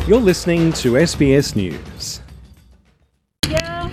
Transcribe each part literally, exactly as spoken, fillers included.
You're listening to S B S News. Yeah.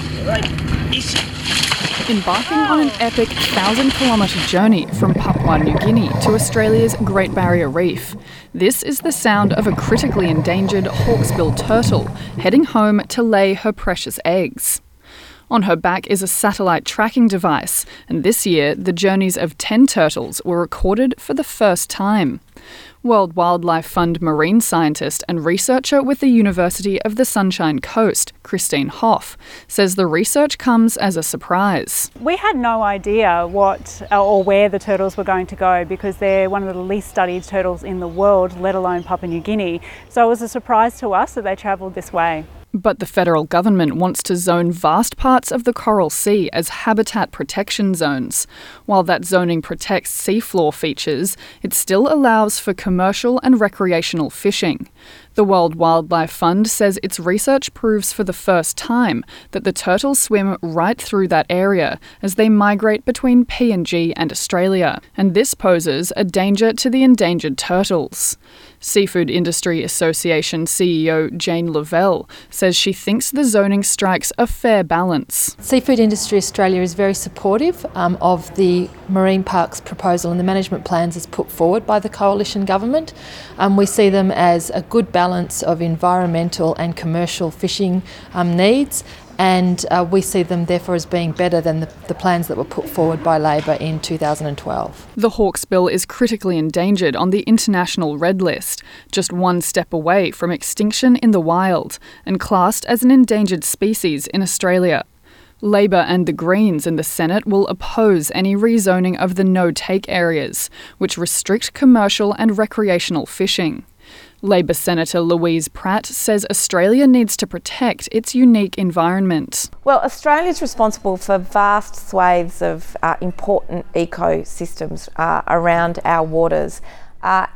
Embarking on an epic thousand-kilometre journey from Papua New Guinea to Australia's Great Barrier Reef. This is the sound of a critically endangered hawksbill turtle heading home to lay her precious eggs. On her back is a satellite tracking device, and this year the journeys of ten turtles were recorded for the first time. World Wildlife Fund marine scientist and researcher with the University of the Sunshine Coast, Christine Hoff, says the research comes as a surprise. We had no idea what or where the turtles were going to go because they're one of the least studied turtles in the world, let alone Papua New Guinea. So it was a surprise to us that they travelled this way. But the federal government wants to zone vast parts of the Coral Sea as habitat protection zones. While that zoning protects seafloor features, it still allows for commercial and recreational fishing. The World Wildlife Fund says its research proves for the first time that the turtles swim right through that area as they migrate between P N G and Australia, and this poses a danger to the endangered turtles. Seafood Industry Association C E O Jane Lavelle says she thinks the zoning strikes a fair balance. Seafood Industry Australia is very supportive um, of the Marine Parks proposal and the management plans as put forward by the Coalition Government. Um, we see them as a good balance of environmental and commercial fishing um, needs, and uh, we see them therefore as being better than the, the plans that were put forward by Labor in two thousand twelve. The hawksbill is critically endangered on the International Red List, just one step away from extinction in the wild, and classed as an endangered species in Australia. Labor and the Greens in the Senate will oppose any rezoning of the no-take areas, which restrict commercial and recreational fishing. Labor Senator Louise Pratt says Australia needs to protect its unique environment. Well, Australia is responsible for vast swathes of uh, important ecosystems uh, around our waters. Uh,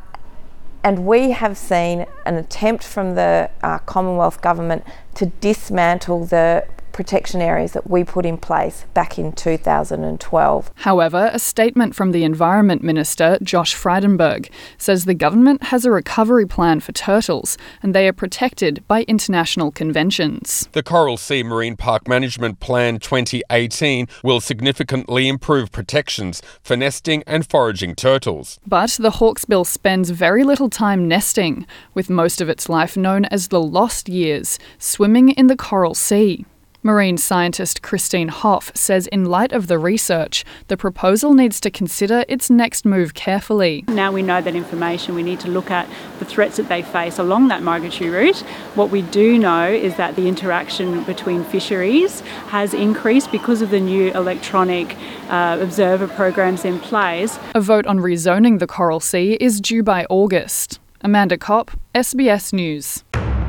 and we have seen an attempt from the uh, Commonwealth Government to dismantle the protection areas that we put in place back in two thousand twelve. However, a statement from the Environment Minister, Josh Frydenberg, says the government has a recovery plan for turtles and they are protected by international conventions. The Coral Sea Marine Park Management Plan twenty eighteen will significantly improve protections for nesting and foraging turtles. But the hawksbill spends very little time nesting, with most of its life known as the lost years, swimming in the Coral Sea. Marine scientist Christine Hoff says in light of the research, the proposal needs to consider its next move carefully. Now we know that information, we need to look at the threats that they face along that migratory route. What we do know is that the interaction between fisheries has increased because of the new electronic uh, observer programs in place. A vote on rezoning the Coral Sea is due by August. Amanda Kopp, S B S News.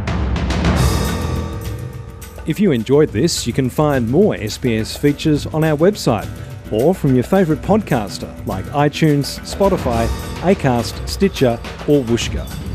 If you enjoyed this, you can find more S B S features on our website or from your favourite podcaster like iTunes, Spotify, Acast, Stitcher or Whooshkaa.